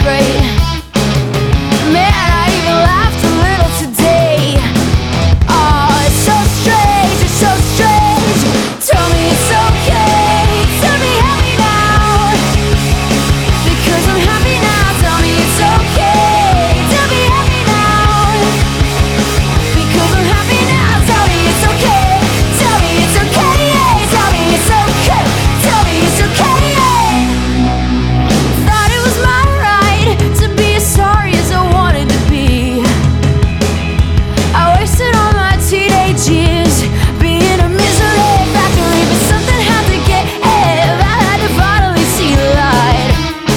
great. Man, I even laughed a little today. Oh, it's so strange, it's so strange. Tell me it's okay, tell me happy now, because I'm happy now. Tell me it's okay, tell me happy now, because I'm happy now. Tell me it's okay, tell me it's okay, tell me it's okay, tell me it's okay. Thought it was my right to be as sorry as I wanted to be. I wasted all my teenage years being a misery factory, but something had to give. I had to finally see the light.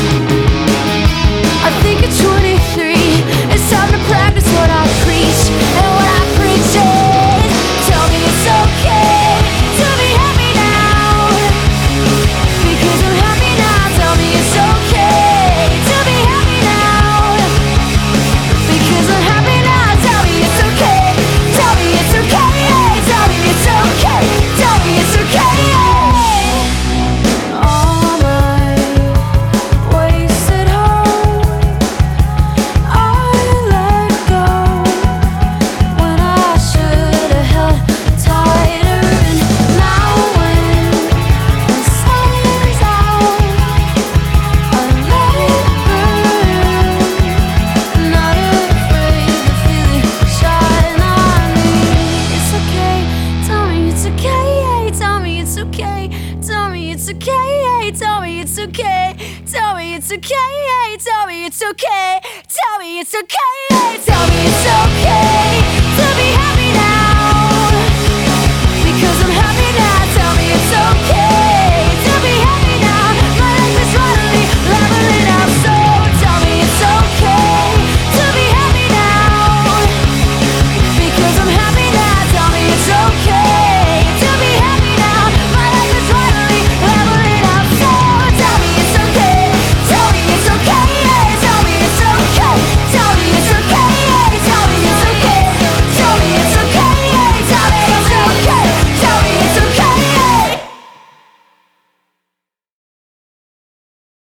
I think at 23 it's time to practice what I preach, and what I preach is, tell me it's okay, tell me happy now, because I'm happy now. Tell me it's okay, tell me happy now, because I'm happy now. Tell me it's okay, tell me it's okay, tell me it's okay, tell me it's okay. All my wasted hope I let go when I should have held tighter. And now when the sun is out, I let it burn, not afraid to feel it shine on me. It's okay, tell me it's okay, tell me it's okay, tell me it's okay, tell me it's okay, tell me it's okay, tell me it's okay, tell me it's okay, tell me it's okay.